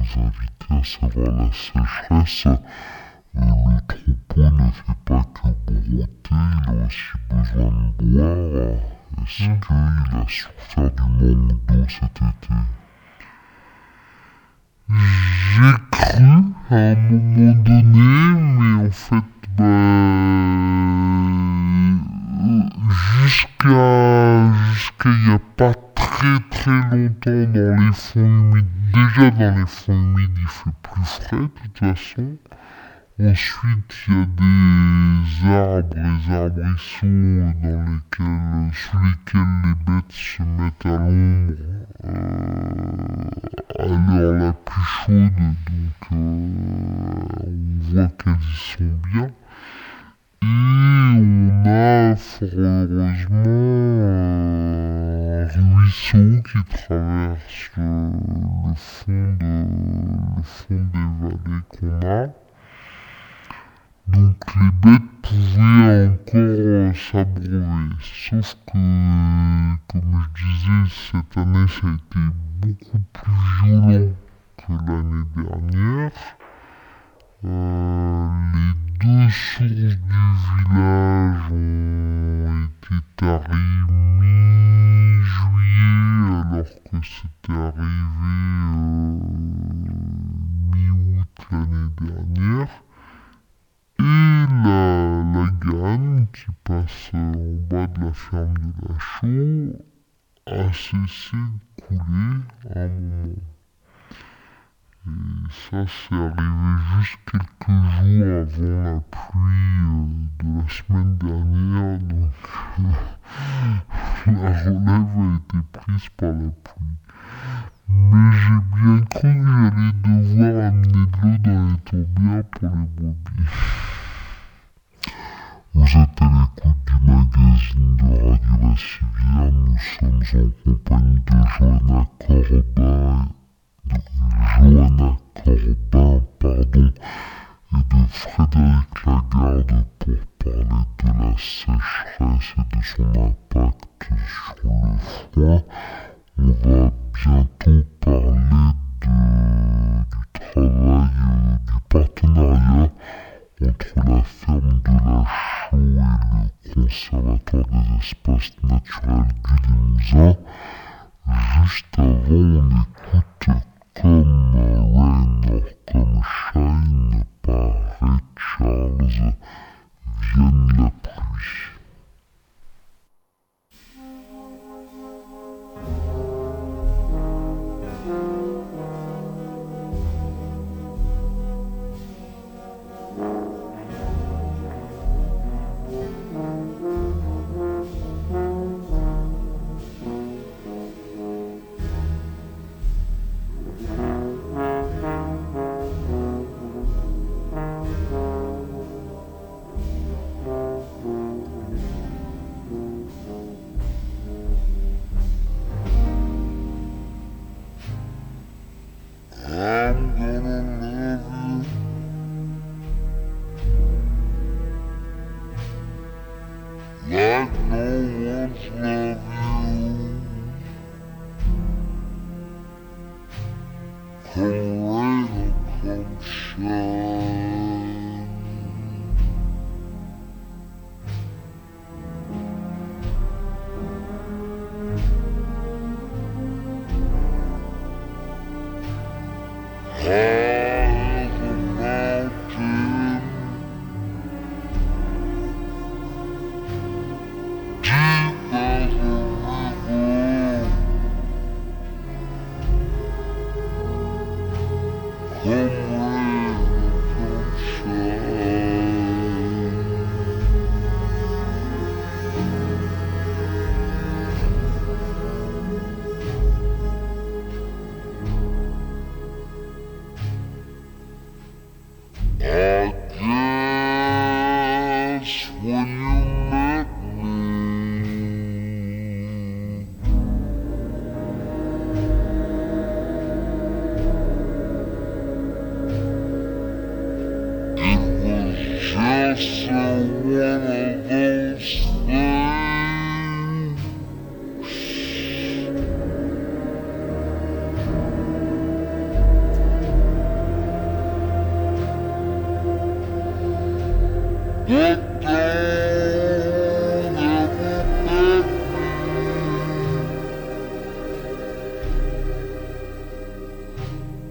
invités, à savoir la sécheresse, le troupeau ne fait pas que brouter, il a aussi besoin de boire. Est-ce qu'il a souffert du manque d'eau cet été? J'ai cru à un moment donné, mais en fait, jusqu'à il n'y a pas très longtemps dans les fonds humides, déjà dans les fonds humides il fait plus frais de toute façon. Ensuite, il y a des arbres, les arbrisseaux sous lesquels les bêtes se mettent à l'ombre à l'heure la plus chaude, donc on voit qu'elles y sont bien. Et on a fort heureusement un ruisseau qui traverse le fond des vallées qu'on a. Donc les bêtes pouvaient encore s'abreuver, sauf que, comme je disais, cette année ça a été beaucoup plus violent que l'année dernière. Les deux sources du village ont été taries mi-juillet, alors que c'était arrivé mi-août l'année dernière. Et la Gamme, qui passe en bas de la ferme de la Chaux, a cessé de couler à un moment. Et ça, c'est arrivé juste quelques jours avant la pluie de la semaine dernière, donc la relève a été prise par la pluie. Mais j'ai bien cru que j'allais devoir amener de l'eau dans les tourbières pour les brebis. Vous êtes à l'écoute du magazine de Radio La Civière. Nous sommes en compagnie de Johanna Corbin, et de Frédéric Lagarde pour parler de la sécheresse et de son impact sur le froid. On va bientôt parler du travail, du partenariat entre la ferme de la Chaux et le Conservatoire des espaces naturels du Limousin. Juste avant, on écoute Comme Rain or Come Shine par Ray Charles, Vienne la pluie.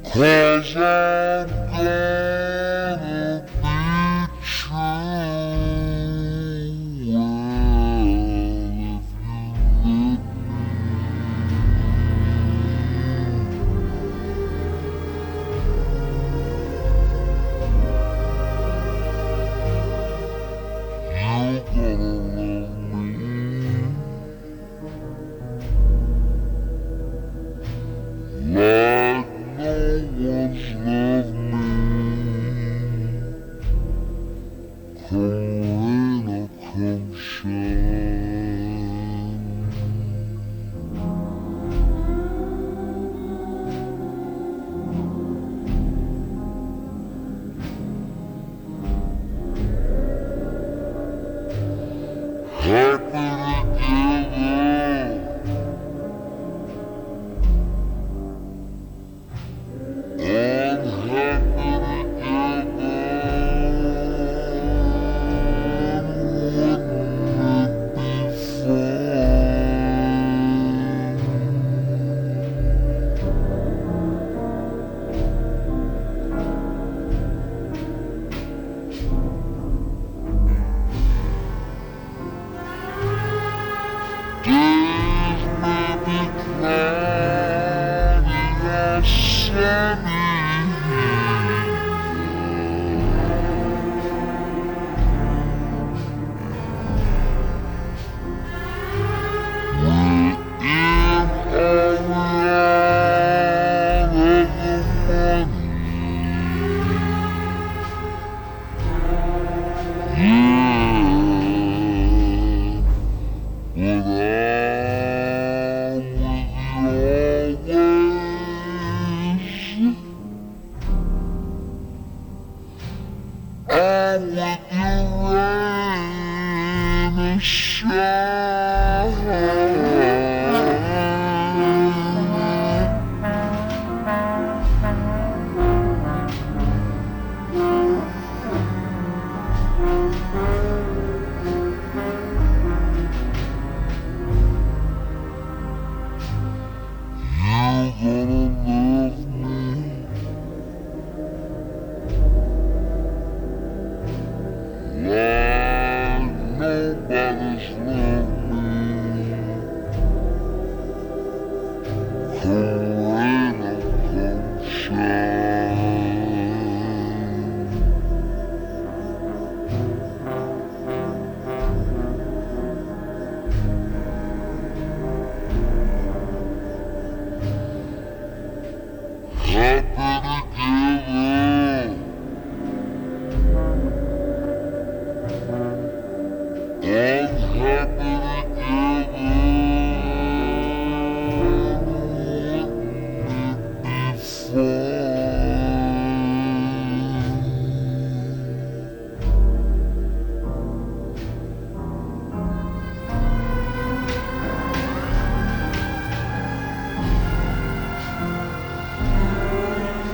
'Cause I'm gonna be true. Well, if you let me, you gonna love me like no one's loved me. Come rain or come shine. Happy together, unhappy together. Wouldn't it be fun? Days may be cloudy or sunny. We're in or we're out of the money. Yeah, but I'm with you always. I'm with you rain and shine. You gonna love me like nobody's loved me. Come rain or come shine. Happy together, unhappy together. Wouldn't it be fun?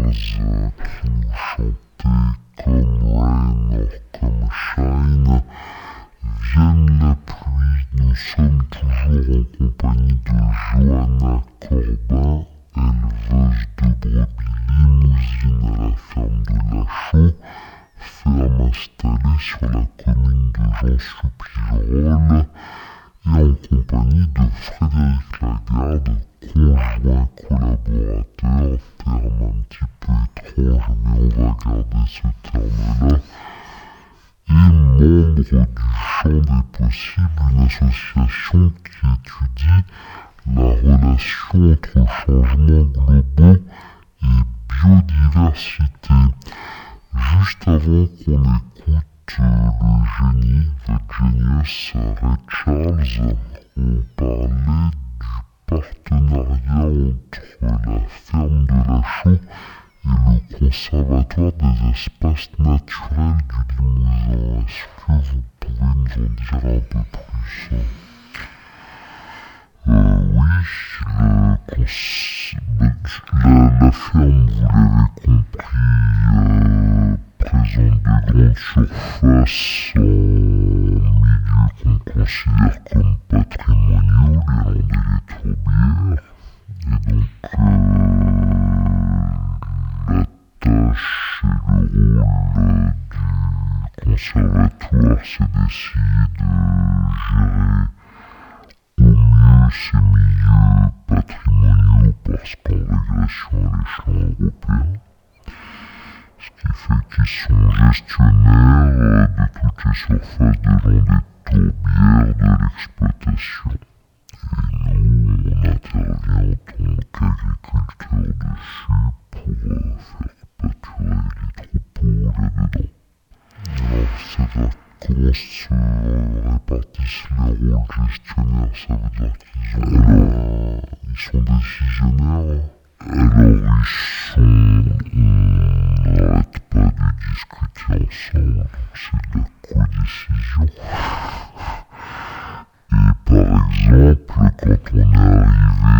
qui nous chantaient comme Rain or comme Shine. Vienne la pluie, nous sommes toujours en compagnie de Johanna Corbin, éleveuse de brebis limousines à la ferme de Lachaux, ferme installée sur la commune de Jean-Soupirolles, et en compagnie de Frédéric Lagarde, conjoint collaborateur, terme un petit peu étrange, mais on va garder ce terme-là, et membre du Champ des Possibles, une association qui étudie la relation entre changements globaux et biodiversité. Juste avant qu'on écoute le génie, The Genius Ray Charles, on parlait du partenariat entre la ferme de Lachaux et le Conservatoire des espaces naturels du Limousin. Est-ce que vous pouvez nous en dire un peu plus? Oui, la ferme, vous l'avez compris, présente de grandes surfaces en milieux qu'on considère comme patrimoniaux, les Landes et les Tourbières. Et donc, la tâche et le rôle du conservatoire, c'est d'essayer de gérer au mieux ces milieux patrimoniaux parce qu'en régression à l'échelon européen, ce qui fait qu'ils sont gestionnaires de toutes les surfaces des Landes et Tourbières de l'exploitation. Et nous, on intervient en tant qu'agriculteurs dessus pour faire pâturer les troupeaux là-dedans. Alors, ça va comment se répartissent les rôles gestionnaires? Ça veut dire qu'ils sont décisionnaires. Alors, on n'arrête pas de discuter ensemble, c'est de la co-décision. Et par exemple, quand on est arrivé,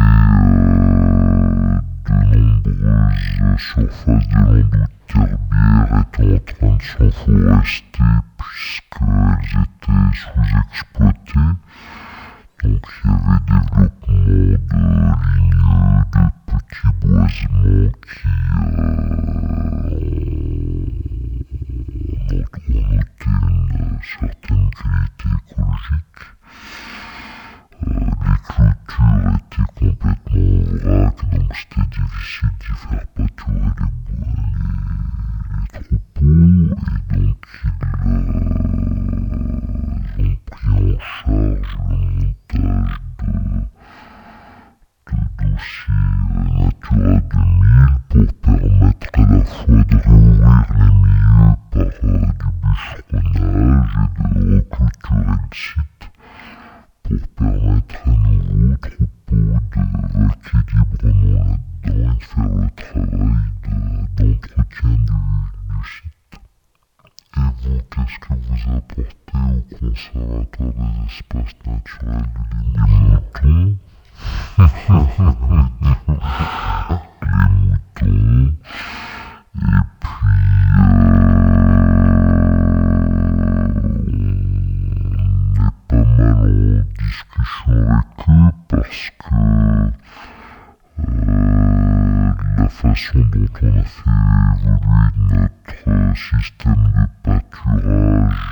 de nombreuses surfaces des Landes de Tourbières étaient en train de s'enforester puisqu'elles étaient sous-exploitées. Donc il y avait développement de lignes de petits boisements qui ont noté une certaine qualité écologique. Les clôtures étaient complètement en vrac, donc c'était difficile d'y faire pâturer les troupeaux, et donc ils ont pris en charge le montage de dossiers Natura 2000 pour permettre à la fois de réouvrir les milieux par du bûcheronnage et de reclôturer le site pour permettre à nouveau aux troupeaux d'équilibrement là-dedans et de faire le travail d'entretien du site. Et vous, qu'est-ce que vous apportez au Conservatoire des espaces naturels du Limousin? Les moutons, et puis on est pas mal en discussion avec eux parce que la façon dont on a fait évoluer notre système de pâturage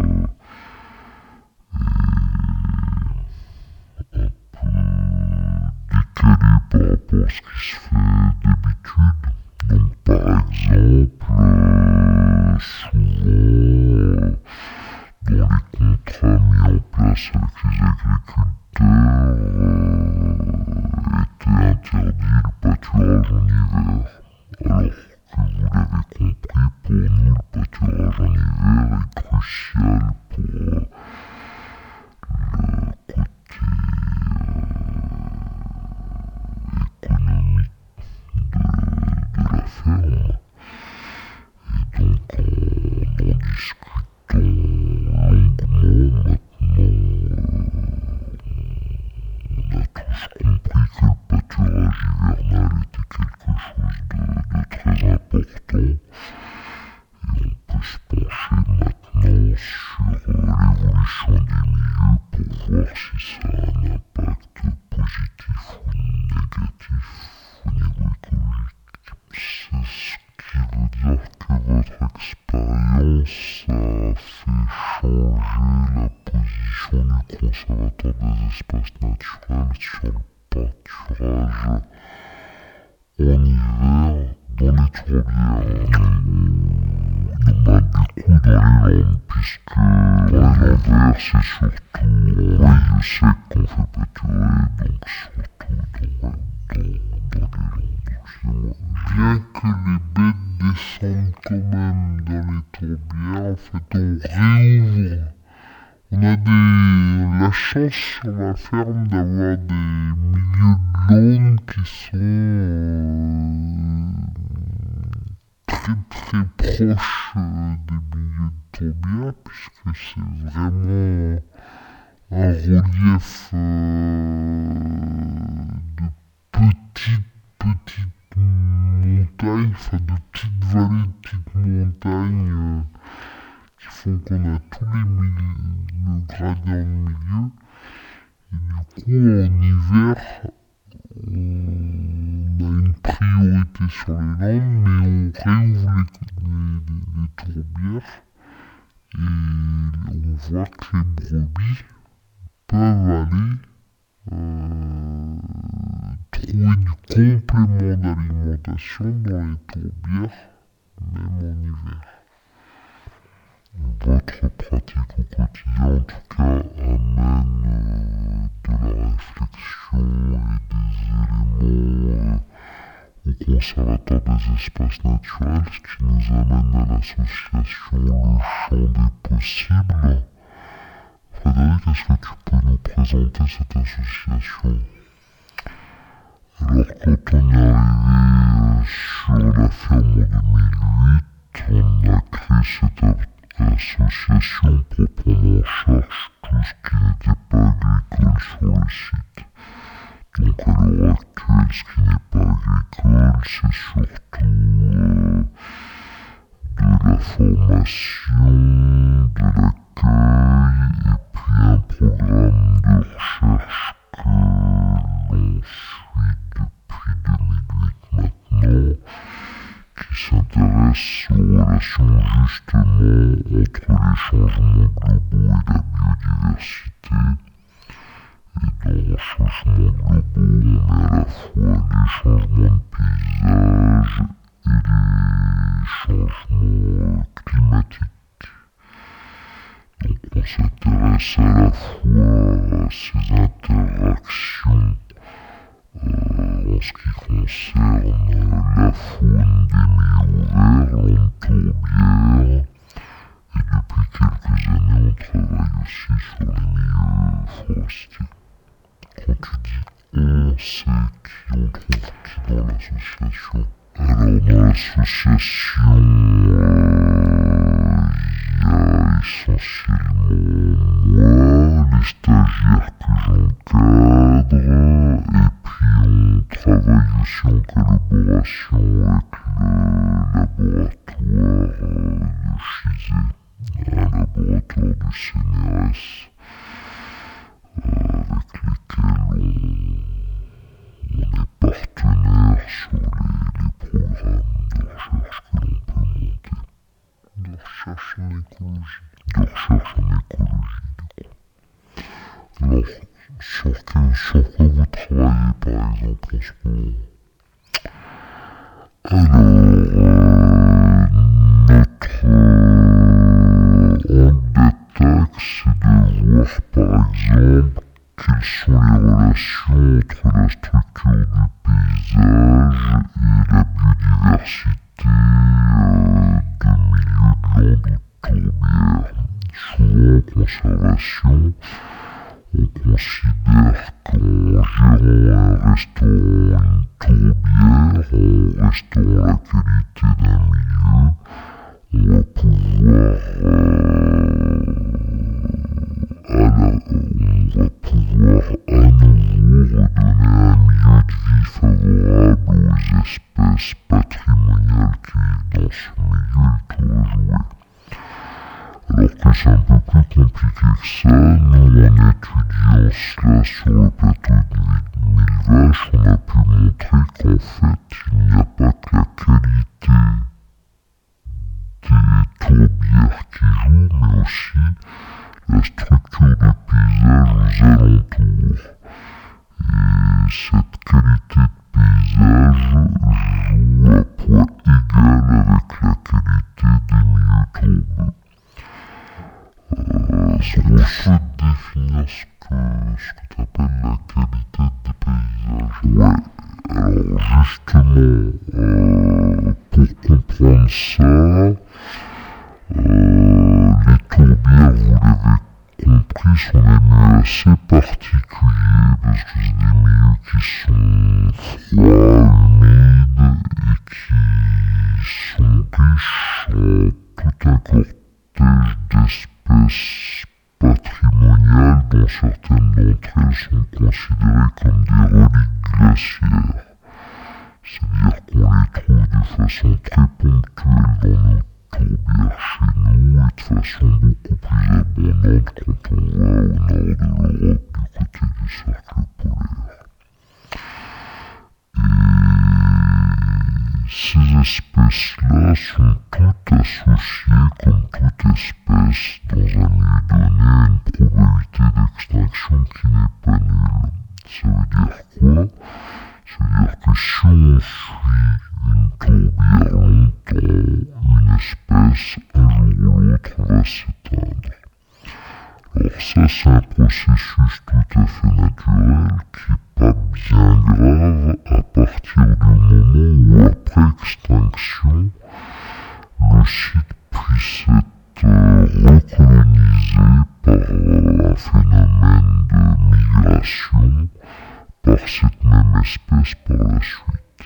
est un peu décalé par rapport à ce qui se fait d'habitude. Donc par exemple, souvent dans les contrats mis en place avec les agriculteurs était interdit le pâturage en hiver. Alors que vous l'avez compris, pour nous le pâturage en hiver est crucial pour le côté économique. expérience a fait changer la position du conservateur des espaces naturels sur le pâturage en hiver dans les tourbières. Du coup dans les Landes, puisque dans les Landes vertes c'est surtout en milieu sec qu'on fait pâturer, donc surtout dans les Landes. Bien que les bêtes descendent quand même dans les tourbières, en fait on a la chance sur la ferme d'avoir des milieux de Landes qui sont très proches des milieux de tourbières, puisque c'est vraiment un relief de petites montagnes, enfin de petites vallées, de petites montagnes qui font qu'on a tous le gradient de milieu. Et du coup, en hiver, on a une priorité sur les Landes, mais on réouvre les tourbières et on voit que les brebis peuvent aller trouver du complément d'alimentation dans les tourbières, même en hiver. Votre pratique au quotidien, en tout cas, amène de la réflexion et des éléments au conservateur des espaces naturels, ce qui nous amène à l'association Le Champ des Possibles. Frédéric, est-ce que tu peux nous présenter cette association? Alors, quand on est arrivé sur la ferme en 2008, on a créé cette association pour prendre en charge tout ce qui n'était pas agricole sur le site. Donc à l'heure actuelle, ce qui n'est pas agricole, c'est surtout de la formation, de l'accueil, et puis un programme de recherche que l'on suit depuis 2008 maintenant, qui s'intéresse aux relations justement entre les changements globaux et la biodiversité. Et dans les changements globaux, on met à la fois les changements de paysage et les changements climatiques. Donc on s'intéresse à la fois à ces interactions en ce qui concerne la faune des milieux ouverts, l'onde tourbière, et depuis quelques années on travaille aussi sur les milieux forestiers. Quand tu dis on, c'est qui on trouve qui dans l'association? Alors dans l'association, il y a essentiellement moi, les stagiaires que j'encadre, et puis on travaille aussi en collaboration avec le laboratoire de Chizé, un laboratoire du CNRS, avec lesquels on est partenaire sur les programmes de recherche que l'on peut monter. De recherche en écologie. Du coup. Alors, sur quoi vous travaillez par exemple en ce moment? Alors, notre angle d'attaque, c'est de voir par exemple quelles sont les relations entre la structure du paysage et la biodiversité de milieux de Landes ou de tourbières. Souvent en conservation, on considère qu'en gérant un restaurant, une tourbière, en restaurant la qualité d'un milieu, on va pouvoir à nouveau redonner un milieu de vie favorable aux espèces patrimoniales qui vivent dans ce milieu et qui ont joué. Alors que c'est un peu plus compliqué que ça, nous en étudiant cela sur le plateau de Mille Vaches, on a pu montrer qu'en fait il n'y a pas que la qualité des cette qualité de paysage joue à poids égal avec la qualité des milieux tourbeux. Si on souhaite définir ce que tu appelles la qualité des paysages, ouais, alors justement, pour comprendre ça, les tourbières, vous l'avez compris, sont des milieux assez particuliers parce que c'est des milieux qui sont froids, humides et qui sont riches en tout un cortège d'espèces patrimoniales dont certaines d'entre elles sont considérées comme des reliques glaciaires. C'est-à-dire qu'on les trouve de façon très ponctuelle dans nos tourbières chez nous et de façon beaucoup plus abondante quand on va au nord de l'Europe du côté du cercle polaire. Et ces espèces-là sont toutes associées, comme toute espèce dans un milieu donné, à une probabilité d'extinction qui n'est pas nulle. Ça veut dire quoi? Ça veut dire que si on suit une tourbière longtemps, une espèce, un jour ou l'autre, va s'éteindre. Alors ça, c'est un processus tout à fait naturel qui n'est pas bien grave à partir du moment où, après extinction, le site puisse être recolonisé par un phénomène de migration par cette même espèce par la suite.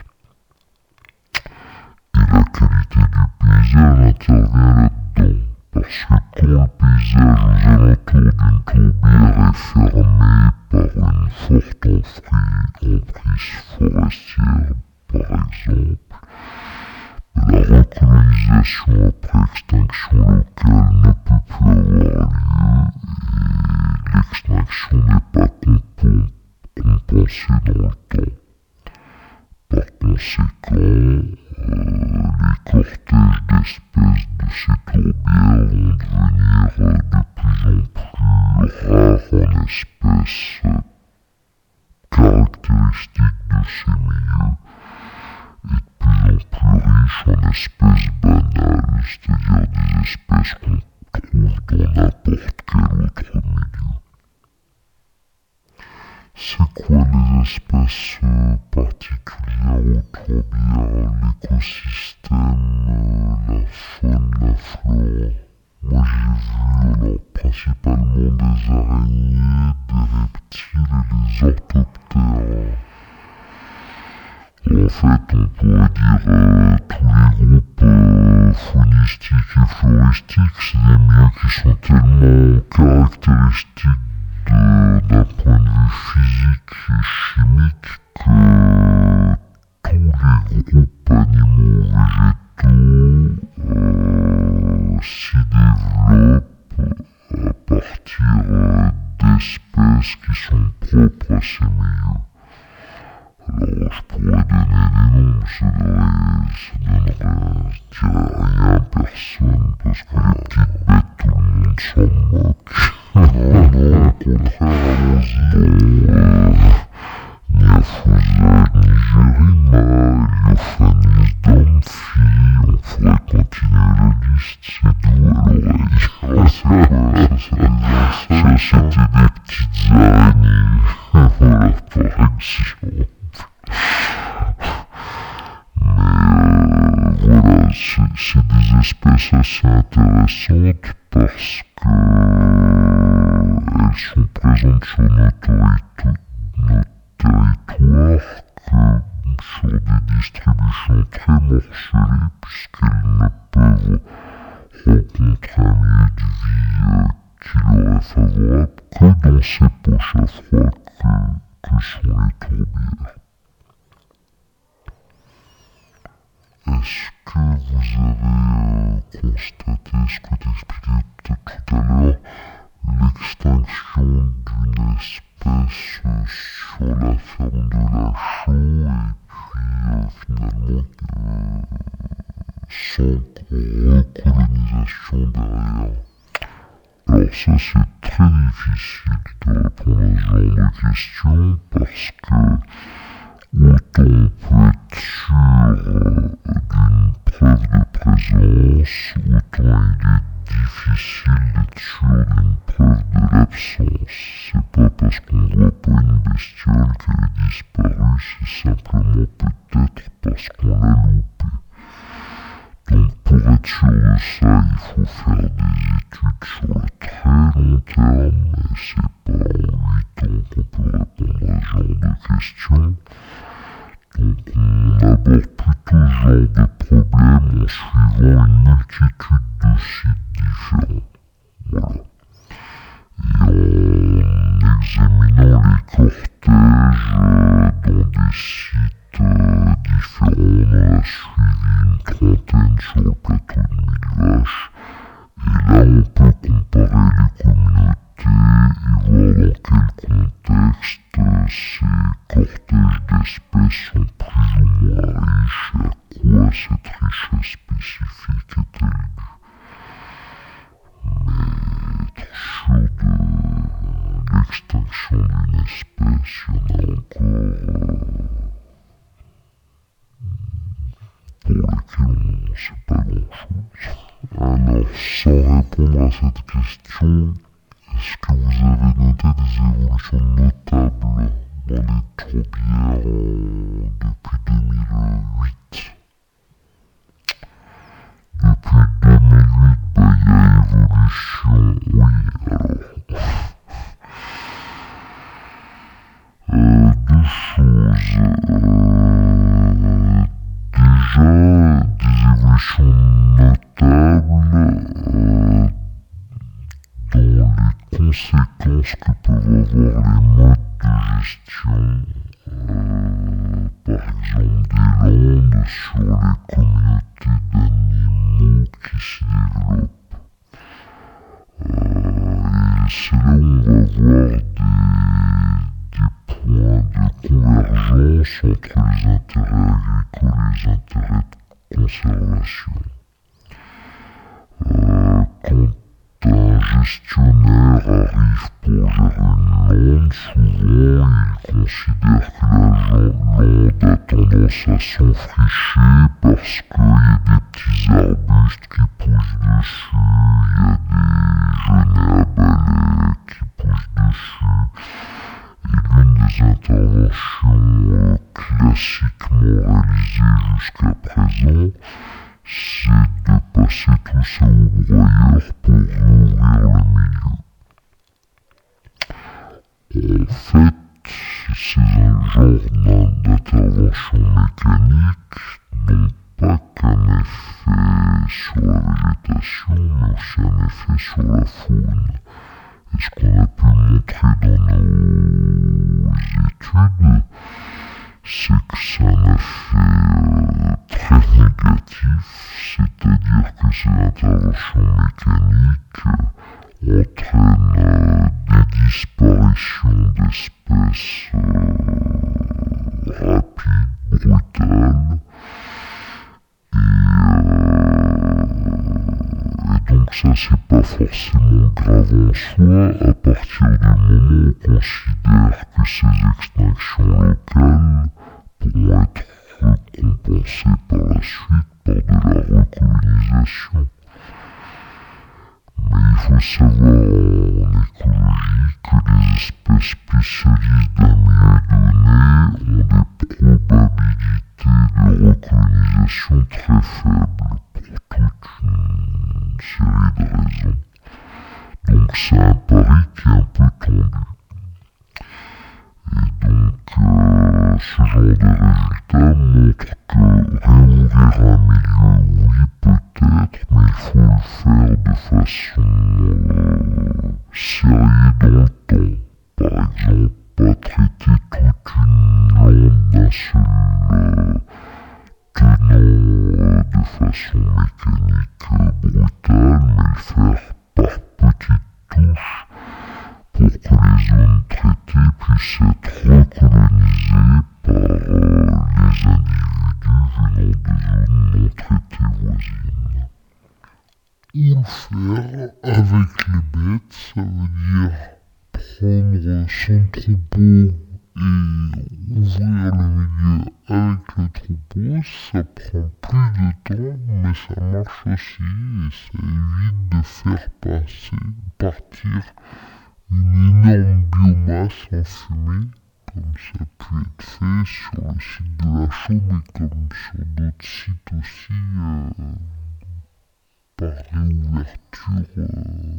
Et la qualité du paysage intervient là-dedans, parce que quand le paysage aux alentours d'une tourbière est fermé par une forte emprise forestière, par exemple, la recolonisation après extinction locale ne peut plus avoir lieu et l'extinction n'est pas compensée dans le temps. Par conséquent, les cortèges d'espèces de ces tourbières vont devenir de plus en plus rares en espèces caractéristiques de ces milieux et de plus en plus riches en espèces banales, c'est-à-dire des espèces qu'on trouve dans n'importe quel autre milieu. C'est quoi les espèces particulières aux tourbières, l'écosystème, la faune, la flore? Moi j'ai vu alors principalement des araignées, des reptiles et des orthoptères. En fait, on pourrait dire tous les groupes faunistiques et floristiques, c'est des milieux qui sont tellement caractéristiques d'un point de vue physique et chimique que tous les groupes animaux végétaux s'y développent à partir d'espèces qui sont propres à ces milieux. Alors je pourrais donner des noms, ça dirait rien à personne, parce que les petites bêtes, tout le monde s'en moque. Non, au contraire, allons-y. Niafusa, Nigérima, Lyophanes d'Amphi, on pourrait continuer la liste, c'est doux à l'oreille. Ça, c'était des petites araignées, voilà, par exemple. Mais voilà, c'est des espèces assez intéressantes parce que elles sont présentes sur nos territoires que sur des distributions très morcelées puisqu'elles ne peuvent rencontrer un milieu de vie qui leur est favorable que dans ces poches à froid que sont les tourbières. Est-ce que vous avez constaté ce que t'expliquais peut-être tout à l'heure, l'extinction d'une espèce sur la ferme de la Chaux et puis finalement sans recolonisation derrière? Alors ça c'est très difficile de répondre à ce genre de questions parce que autant on peut être sûr d'une preuve de présence, autant il est difficile d'être sûr d'une preuve de l'absence. C'est pas parce qu'on voit pas une bestiole qu'elle est disparue, c'est simplement peut-être parce qu'on l'a loupée. Donc pour être sûr de ça, il faut faire des études sur le très long terme, et c'est pas en 8 ans qu'on peut répondre à ce genre de questions. Donc on aborde plutôt ce genre de problème en suivant une multitude de sites différents. Voilà. Et en examinant les cortèges dans des sites différents, on en a suivi une trentaine sur le plateau de Mille Vaches. Et là, on peut comparer les communautés et voir dans quel contexte ces cortèges d'espèces sont plus ou moins riches et à quoi cette richesse spécifique est-elle due. Mais être sûr de l'extinction d'une espèce, il y en a encore pour lesquels on ne sait pas grand-chose. Alors, sans répondre à cette question, est-ce que vous avez noté des évolutions notables dans les tourbières depuis 2008? Depuis 2008, il y a évolution, oui, alors... deux choses. Déjà, des évolutions notables dans les conséquences que peuvent avoir les modes de gestion, par exemple des landes sur les communautés d'animaux qui s'y développent. Et c'est là où on va voir des points de convergence entre les intérêts agricoles et les intérêts de conservation. Quand un gestionnaire arrive pour gérer une lande, souvent il considère que la lande a tendance à s'enfricher parce qu'il y a des petits arbustes qui poussent dessus, il y a des genêts à balai qui poussent dessus. Et l'une des interventions classiquement réalisées jusqu'à présent, c'est de passer tout ça au broyeur pour rouvrir le milieu. En fait, ces genres d'interventions mécaniques n'ont pas qu'un effet sur la végétation, mais aussi un effet sur la faune. Et ce qu'on a pu montrer dans nos études, c'est que c'est un effet très négatif, c'est-à-dire que ces interventions mécaniques entraînent des disparitions d'espèces rapides, brutales, et donc ça c'est pas forcément grave en soi à partir du moment où on considère que ces extinctions locales pourront être récompensées par la suite par de la recolonisation. Mais il faut savoir en écologie que les espèces spécialistes d'un milieu donné ont des probabilités de recolonisation très faibles pour toute une série de raisons. Donc c'est un pari qui est un peu tendu. Et donc ce genre de résultat montre que réouvrir un milieu, oui peut-être, mais il faut le faire de façon sérieuse dans le temps. Par exemple, pas traiter toute une lande d'un seul tenant de façon mécanique brutale, mais le faire par petites touches pour que les zones traitées puissent être recolonisées par les individus venant de zones non traitées voisines. ou le faire avec les bêtes, ça veut dire prendre son troupeau et ouvrir le milieu avec le troupeau. Ça prend plus de temps, mais ça marche aussi et ça évite de faire partir une énorme biomasse en fumée, comme ça a pu être fait sur le site de la Chaux, mais comme sur d'autres sites aussi, par réouverture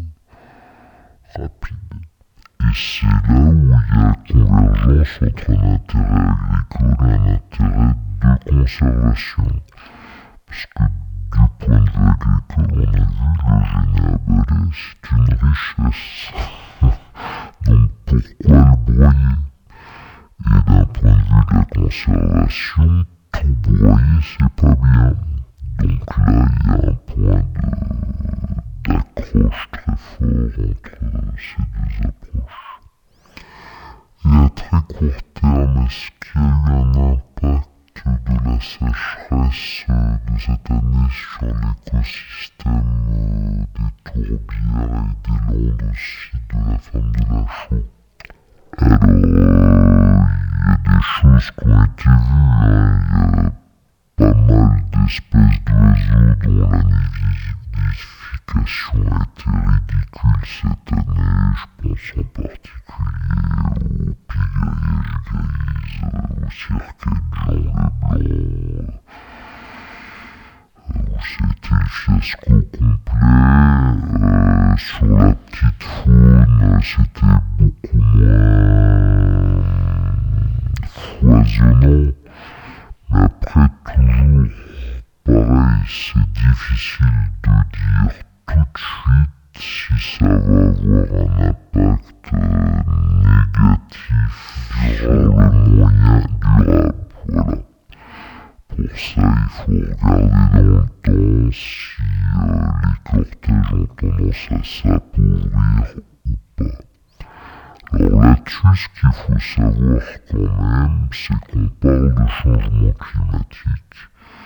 rapide. Et c'est là où il y a convergence entre un intérêt agricole et un intérêt de conservation. Parce que du point de vue agricole, on a vu le génie abalé, c'est une richesse. Donc pourquoi le broyer? Et d'un point de vue de la conservation, tout broyer c'est pas bien. Donc là il y a un point d'accroche très fort entre ces deux approches. Et à très court terme, est-ce qu'il y a eu un impact de la sécheresse de cette année sur l'écosystème des tourbières et des landes aussi de la femme de la Chaux? Alors, il y a des choses qui ont été vues, il y a pas mal d'espèces d'oiseaux dont la nidification a été ridicule cette année. Je pense en particulier aux pigailles grises, au circuit de Jean Leblanc, où c'était le fiasco complet. Sur la petite faune, c'était beaucoup moins foisonnant. Mais après, toujours pareil, c'est difficile de dire tout de suite si ça va avoir un impact négatif durable. Voilà. Pour ça, il faut regarder dans le temps si les cortèges ont tendance à s'appauvrir ou pas. Alors là-dessus, ce qu'il faut savoir quand même, c'est qu'on parle de changement climatique.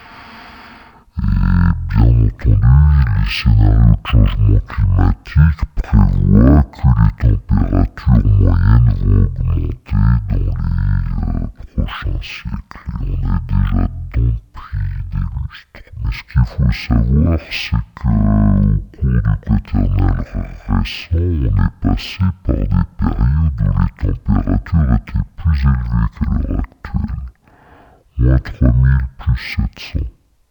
Et bien entendu, les scénarios de changement climatique prévoient que les températures moyennes vont augmenter dans les prochains siècles. Et on est déjà dedans depuis des lustres. Mais ce qu'il faut savoir, c'est qu'au cours du Quaternary récent, on est passé par des périodes où les températures étaient plus élevées qu'à l'heure actuelle. Moins 3000 plus 700.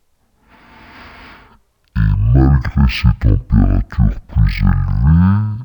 Et malgré ces températures plus élevées,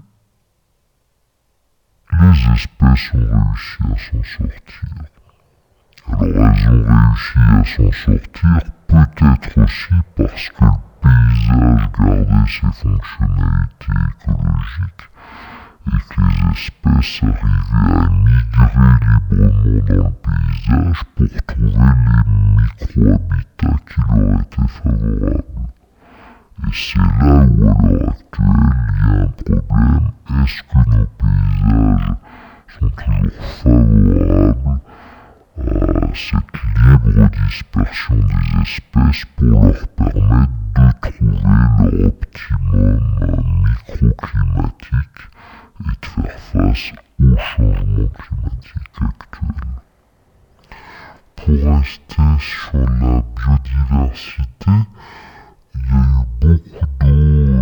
les espèces ont réussi à s'en sortir. Alors elles ont réussi à s'en sortir peut-être aussi parce que le paysage gardait ses fonctionnalités écologiques et que les espèces arrivaient à migrer librement dans le paysage pour trouver les micro-habitats qui leur étaient favorables. Et c'est là où à l'heure actuelle il y a un problème. Est-ce que nos paysages sont toujours favorables à cette libre dispersion des espèces pour leur permettre de trouver leur optimum microclimatique et de faire face au changement climatique actuel? Pour rester sur la biodiversité, il y a eu beaucoup d'eau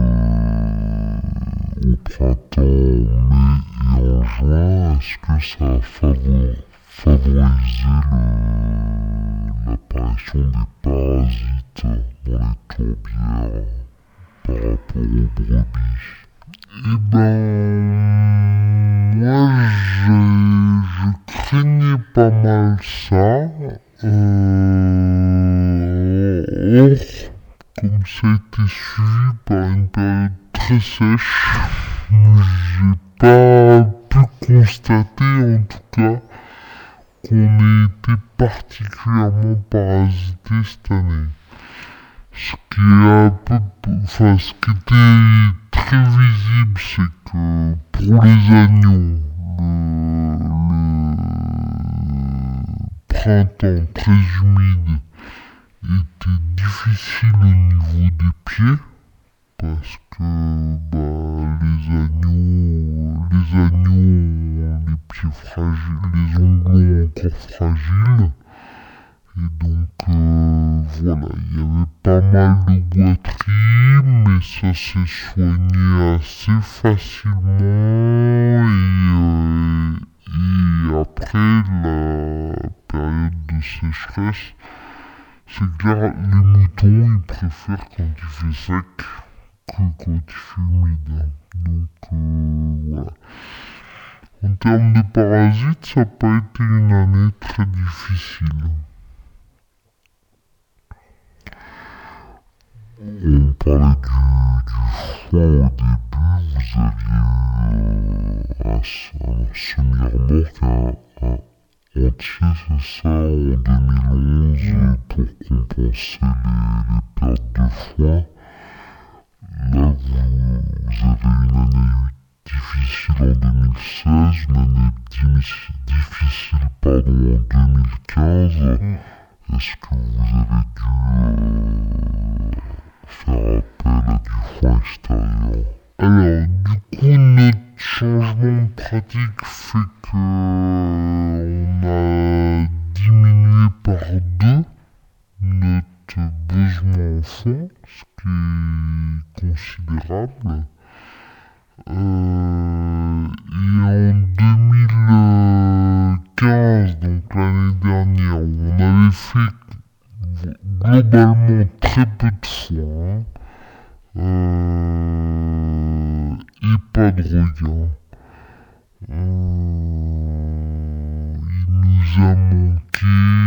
au printemps, mai et en juin. Est-ce que ça a favorisé l'apparition des parasites dans les tourbières par rapport aux brebis? Eh ben, moi je craignais pas mal ça. Or, comme ça a été suivi par une période très sèche, j'ai pas pu constater en tout cas qu'on ait été particulièrement parasité cette année. Ce qui était très visible, c'est que pour les agneaux, le printemps très humide était difficile au niveau des pieds, parce que les agneaux ont les pieds fragiles, les ongles encore fragiles. Et donc voilà, il y avait pas mal de boiteries, mais ça s'est soigné assez facilement. Et après la période de sécheresse, c'est clair, les moutons ils préfèrent quand il fait sec que quand il fait humide. Donc voilà. En termes de parasites, ça n'a pas été une année très difficile. On parlait du foin au début, vous aviez un semi-remorque, un entier, c'est ça, en 2011, pour compenser les pertes de foin. Là, vous avez une année difficile en 2016, une année difficile en 2015. Est-ce que vous avez dû faire appel à du foin extérieur? Alors, du coup, notre changement de pratique fait que on a diminué par 2 notre besoin en foin, ce qui est considérable. Et en 2015, donc l'année dernière, où on avait fait globalement très peu de foin, et pas de regain. Il nous a manqué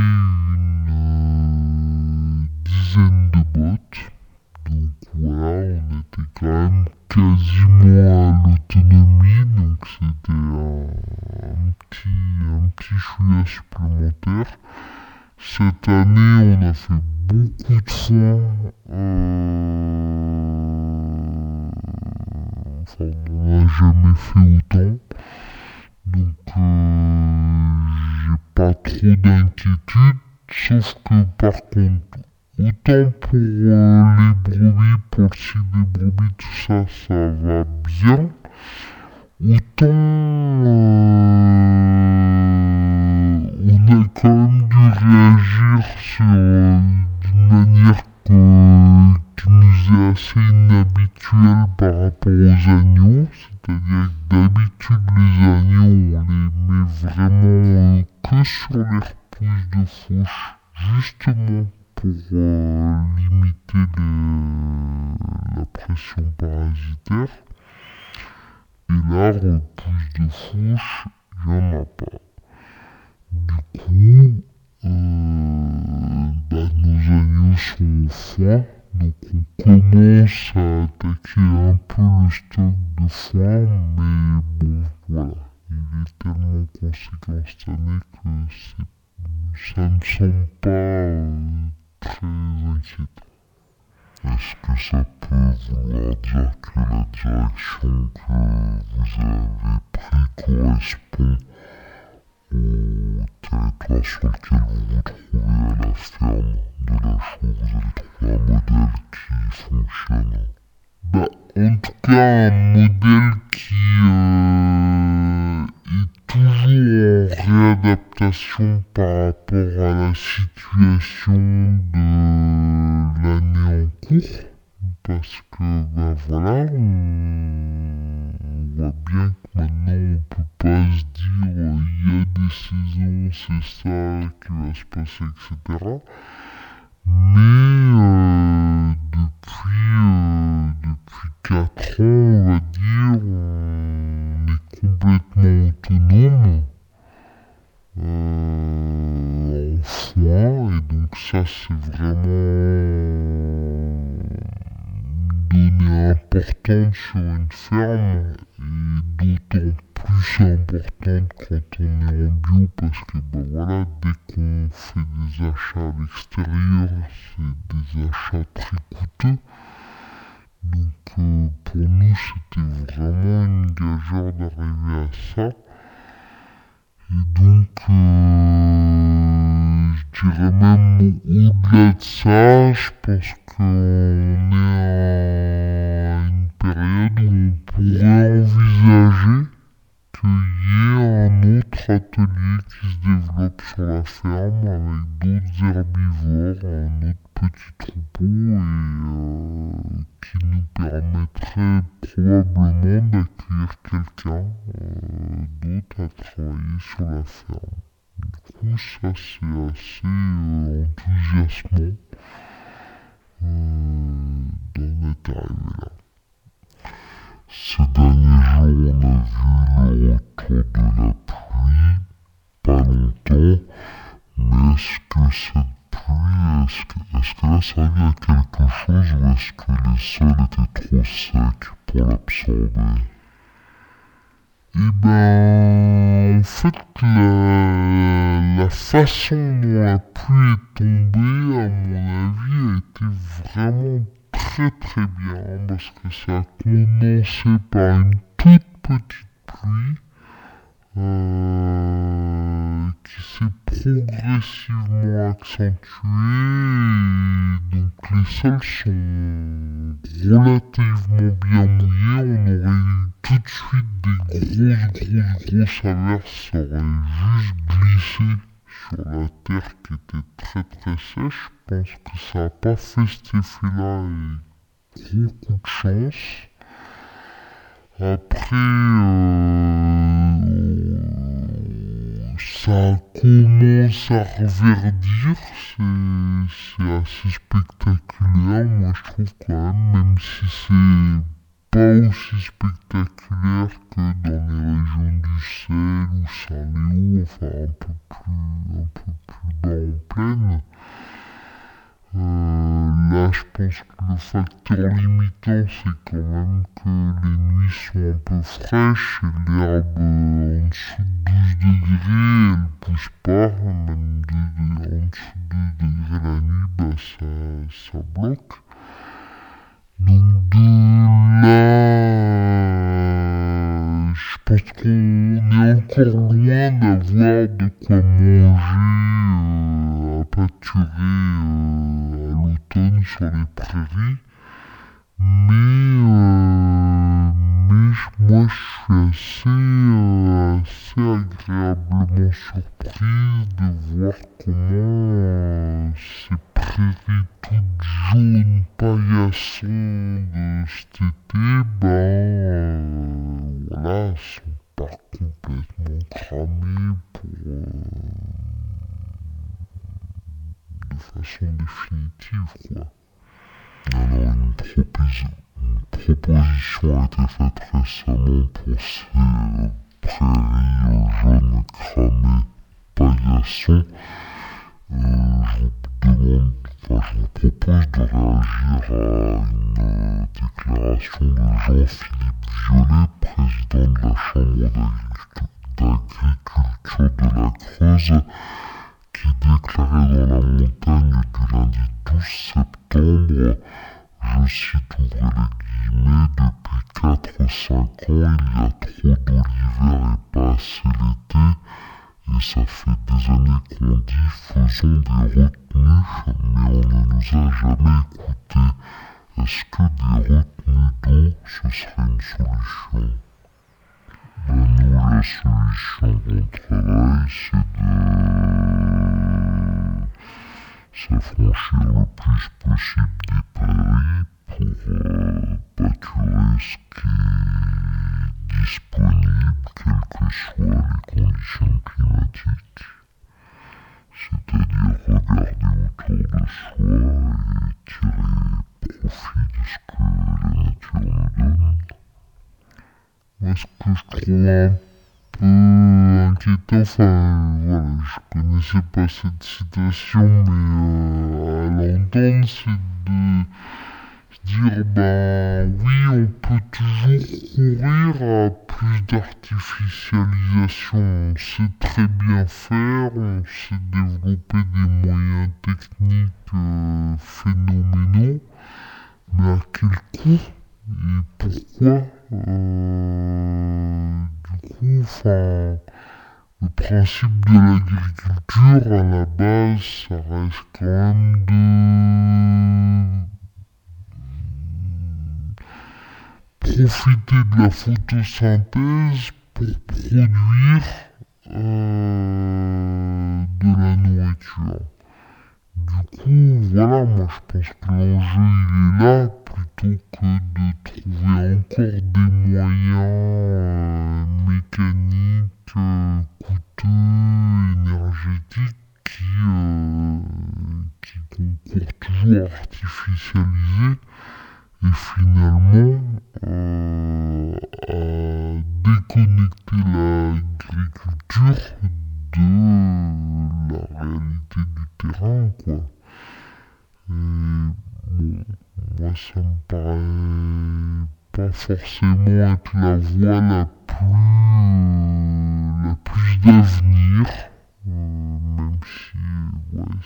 une dizaine de bottes. Donc voilà, on était quand même quasiment à l'autonomie, donc c'était un petit chouïa supplémentaire. Cette année, on a fait beaucoup de foin. Enfin, on n'a jamais fait autant. Donc, j'ai pas trop d'inquiétude. Sauf que, par contre, autant pour les brebis, pour le cycle des brebis, tout ça, ça va bien. Autant on a quand même dû réagir d'une manière qui nous est assez inhabituelle par rapport aux agneaux. C'est-à-dire que d'habitude les agneaux on les met vraiment que sur les repousses de fauche, justement pour limiter la pression parasitaire. Et là, repousse de fauche, il n'y en a pas. Du coup, nos agneaux sont au foin, donc on commence à attaquer un peu le stock de foin, mais bon, voilà. Il est tellement conséquent cette année que ça ne semble pas très inquiétant. Est-ce que ça peut vouloir dire que la direction que vous avez prise correspond au territoire sur lequel vous vous trouvez à la ferme de la chaux? Vous avez trouvé un modèle qui fonctionne? En tout cas, un modèle qui est toujours en réadaptation par rapport à la situation de l'année en cours. Parce que, voilà, on voit bien que maintenant on peut pas se dire il y a des saisons, c'est ça qui va se passer, etc. Mais depuis 4 ans, on va dire, on est complètement autonome en foin, et donc ça c'est vraiment une donnée importante sur une ferme, et d'autant plus importante quand on est en bio, parce que voilà, dès qu'on fait des achats à l'extérieur, c'est des achats très coûteux. Donc pour nous c'était vraiment une gageure d'arriver à ça. Et donc je dirais même au-delà de ça, je pense qu'on est à période où on pourrait envisager qu'il y ait un autre atelier qui se développe sur la ferme avec d'autres herbivores, un autre petit troupeau et qui nous permettrait probablement d'accueillir quelqu'un d'autre à travailler sur la ferme. Du coup, ça c'est assez enthousiasmant d'en être arrivé là. Ces derniers jours, on a vu le retour de la pluie, pas longtemps, mais est-ce que cette pluie, est-ce qu'elle a servi à quelque chose ou est-ce que les sols étaient trop secs pour l'absorber? Eh ben, en fait, la façon dont la pluie est tombée, à mon avis, a été vraiment très très bien parce que ça a commencé par une toute petite pluie qui s'est progressivement accentuée et donc les sols sont relativement bien mouillés. On aurait eu tout de suite des grosses averses, ça aurait juste glissé sur la terre qui était très très sèche. Je pense que ça n'a pas fait cet effet-là et gros coup de chance. Après, ça commence à reverdir, c'est assez spectaculaire. Moi je trouve quand même si c'est pas aussi spectaculaire que dans les régions du Sel ou Saint-Léo, enfin un peu plus bas en plaine. Là, je pense que le facteur limitant, c'est quand même que les nuits sont un peu fraîches et l'herbe en dessous de 12 degrés, elle pousse pas. Même en dessous de 2 degrés la nuit, bah, ça bloque. Donc de là, je pense qu'on est encore loin d'avoir de quoi manger à pâturer à l'automne sur les prairies. Mais moi je suis assez agréablement surprise de voir comment ces prairies toutes jaunes paillasson de cet été, voilà, sont pas complètement cramées de façon définitive, quoi. Alors une proposition a été faite récemment pour ces prairies jaunes cramées paillasson. Je vous propose de réagir à une déclaration de Jean-Philippe Violet, président de la Chambre d'agriculture de la Creuse, qui déclarait dans la montagne du lundi 12 septembre, je cite, ouvrez les guillemets, depuis 4-5 ans, il y a trop d'eau l'hiver et pas assez l'été. Et ça fait des années qu'on dit faisons des retenues, mais on ne nous a jamais écoutés. Est-ce que des retenues d'eau, ce serait une solution? Nous, la solution qu'on travaille, c'est de s'affranchir le plus possible des prairies pour pâturer ce qui est disponible, quelles que soient les conditions climatiques. C'est-à-dire regarder autour de soi et tirer profit de ce que la nature nous donne. Moi, ce que je trouve un peu inquiétant, enfin, voilà, je connaissais pas cette citation, mais à l'entendre, c'est de dire, oui, on peut toujours courir à plus d'artificialisation, on sait très bien faire, on sait développer des moyens techniques phénoménaux, mais à quel coût et pourquoi? Du coup, enfin, le principe de l'agriculture, à la base, ça reste quand même de profiter de la photosynthèse pour produire de la nourriture. Du coup, voilà, moi je pense que l'enjeu il est là, plutôt que de trouver encore des moyens mécaniques, coûteux, énergétiques qui concourent toujours à artificialiser et finalement à déconnecter l'agriculture de la réalité du terrain, quoi. Et bon, moi ça me paraît pas forcément être la voie la plus d'avenir, même si ouais,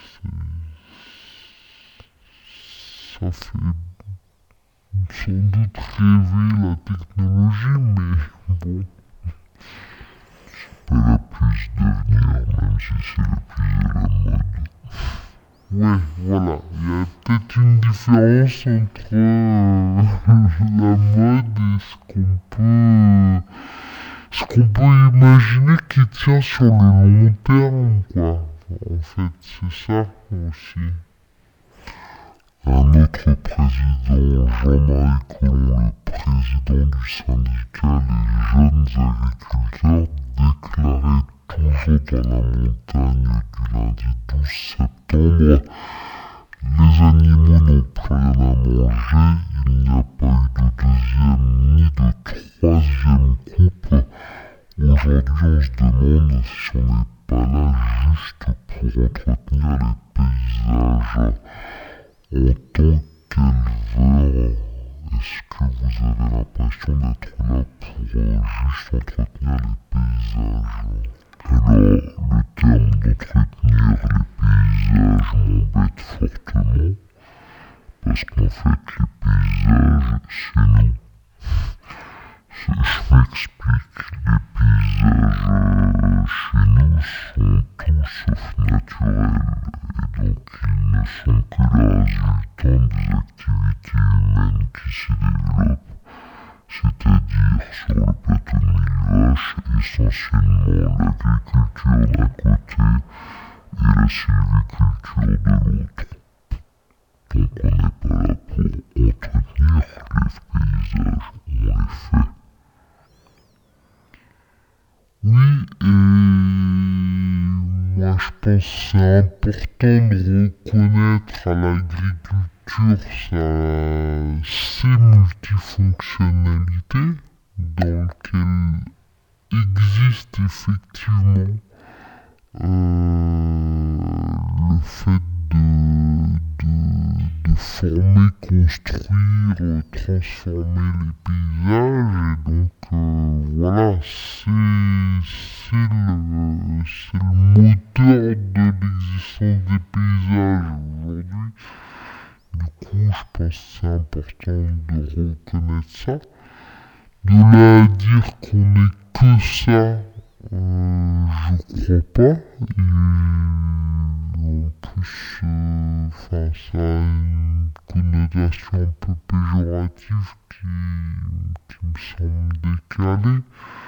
ça fait sans doute rêver la technologie, mais bon, pas la plus d'avenir, même si c'est la plus à la mode. Ouais, voilà, il y a peut-être une différence entre la mode et ce qu'on peut imaginer qui tient sur le long terme, quoi. En fait, c'est ça aussi. Un autre président, Jean-Marie Collomb, le président du syndicat Les Jeunes Agriculteurs, déclarait toujours dans la montagne du lundi 12 septembre: les animaux n'ont plus rien à manger, il n'y a pas eu de deuxième ni de troisième coupe. Aujourd'hui, on se demande si on n'est pas là juste pour entretenir les paysages. En tant qu'éleveur, est-ce que vous avez l'impression d'être là pour juste entretenir les paysages? Alors, le terme d'entretenir les paysages m'embête fortement, parce qu'en fait, les paysages, c'est nous. Je m'explique, les paysages chez nous sont tout sauf naturels, et donc ils ne sont que le résultat des activités humaines qui s'y développent, c'est-à-dire sur le plateau de Mille Vaches, essentiellement l'agriculture d'un côté et la sylviculture de l'autre. Donc on n'est pas là pour entretenir les paysages, on les fait. Oui, et moi je pense que c'est important de reconnaître à l'agriculture ses multifonctionnalités, dans lesquelles existe effectivement le fait de former, construire, transformer les paysages, et donc voilà, c'est le moteur de l'existence des paysages aujourd'hui. Du coup, je pense que c'est important de reconnaître ça. De là à dire qu'on n'est que ça, je crois pas. Et en plus, ça a une connotation un peu péjorative qui me semble décalée.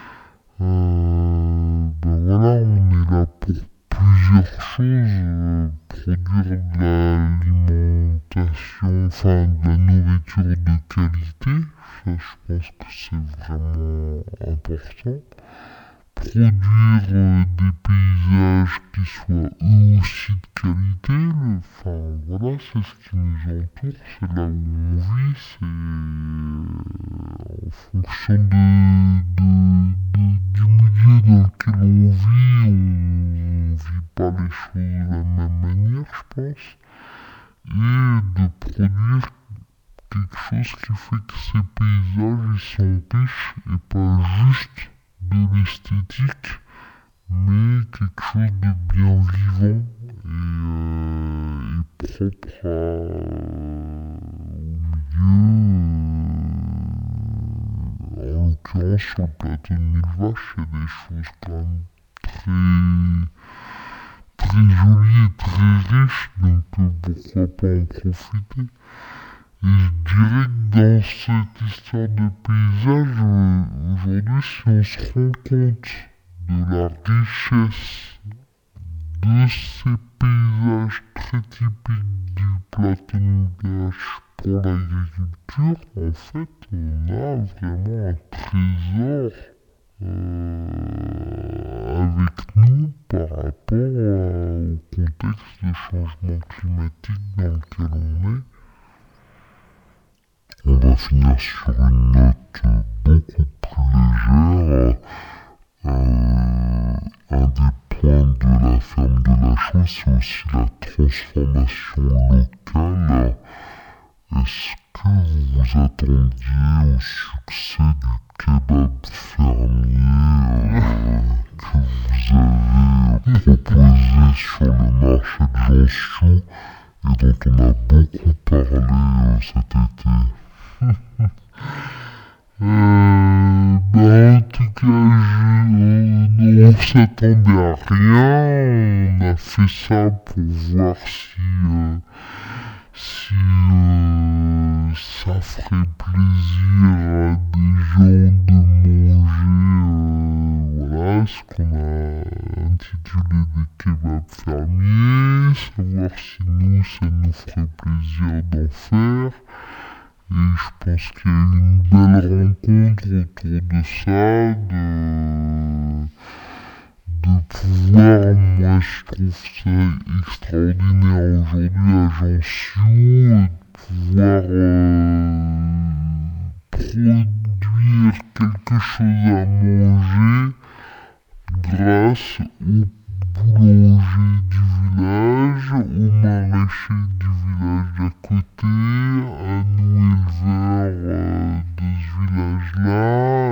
Ben voilà, on est là pour plusieurs choses, produire de l'alimentation, enfin de la nourriture de qualité, ça je pense que c'est vraiment important. Produire des paysages qui soient eux aussi de qualité, enfin voilà, c'est ce qui nous entoure, c'est là où on vit, c'est en fonction du milieu dans lequel on vit pas les choses de la même manière, je pense, et de produire quelque chose qui fait que ces paysages ils sont riches et pas juste de l'esthétique, mais quelque chose de bien vivant et propre au milieu. En l'occurrence, sur le plateau de Mille Vaches, il y a des choses quand même très jolies et très riches, donc pourquoi pas en profiter. Et je dirais que dans cette histoire de paysage, aujourd'hui, si on se rend compte de la richesse de ces paysages très typiques du plateau Nougat pour l'agriculture, en fait, on a vraiment un trésor avec nous par rapport au contexte de changement climatique dans lequel on est. On va finir sur une note beaucoup plus légère. Un des points de la ferme de la Chaux, c'est aussi la transformation locale. Est-ce que vous vous attendiez au succès du kebab fermier que vous avez proposé sur le marché de Jansiou et dont on a beaucoup parlé cet été? En tout cas, on s'attendait à rien. On a fait ça pour voir si ça ferait plaisir à des gens de manger, voilà, ce qu'on a intitulé des kebabs fermiers, savoir si nous, ça nous ferait plaisir d'en faire. Et je pense qu'il y a eu une belle rencontre autour de ça, de pouvoir, moi je trouve ça extraordinaire aujourd'hui à Jansiou, de pouvoir produire quelque chose à manger grâce aux boulangers du village, aux maraîchers du village d'à côté, à nous éleveurs de ce village-là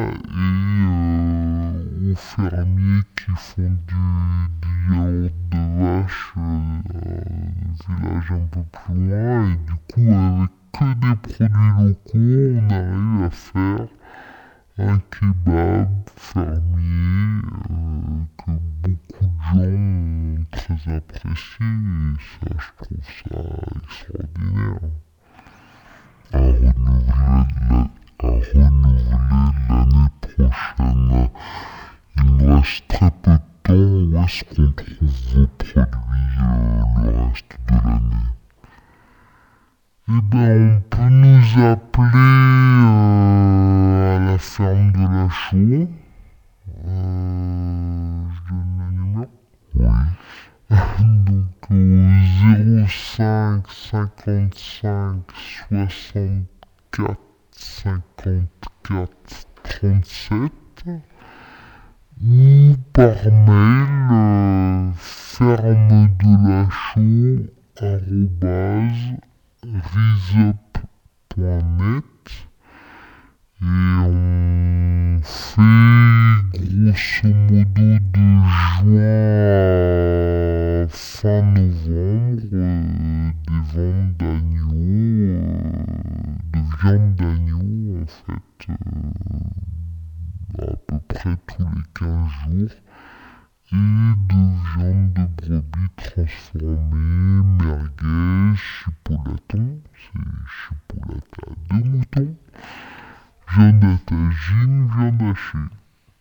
et aux fermiers qui font du yaourt de vache un village un peu plus loin. Et du coup, avec que des produits locaux, on arrive à faire un kebab fermier que beaucoup de gens ont très apprécié, et ça, je trouve ça extraordinaire. À renouveler l'année prochaine. Il nous reste très peu de temps. Où est-ce qu'on trouve vos produits le reste de l'année? Eh ben, on peut nous appeler à la ferme de la Chaux. Je donne le numéro? Oui. Donc au 05 55 64 54 37 ou par mail fermedelachaux@risup.net. Et on fait grosso modo de juin à fin novembre des ventes d'agneaux, de viande d'agneau en fait, à peu près tous les 15 jours, et de viande de brebis transformée, merguez, chipolaton, c'est chipolata de mouton, viande à tagine, viande hachée.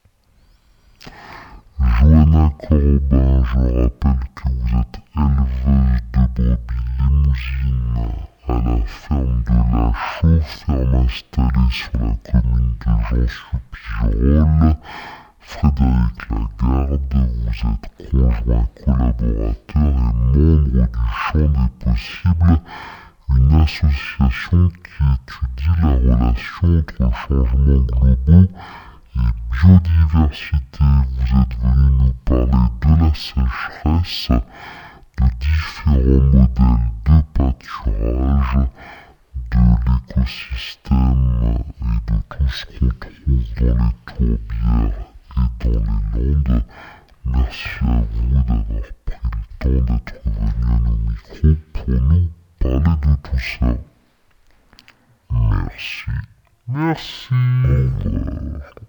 Joanna Corbin, je rappelle que vous êtes éleveuse de brebis limousines à la ferme de la Chaux, ferme installée sur la commune de Jansiou-Pigerolles. Frédéric Lagarde, vous êtes conjoint collaborateur et membre du Champ des Possibles, une association qui étudie la relation entre changements globaux et biodiversité. Vous êtes venu nous parler de la sécheresse, de différents modèles de pâturage, de l'écosystème et de tout ce qu'on trouve dans les tourbières et dans les landes. Merci à vous d'avoir pris le temps d'être venu à nos micros pour nous parler de tout ça. Merci. Merci. Au revoir.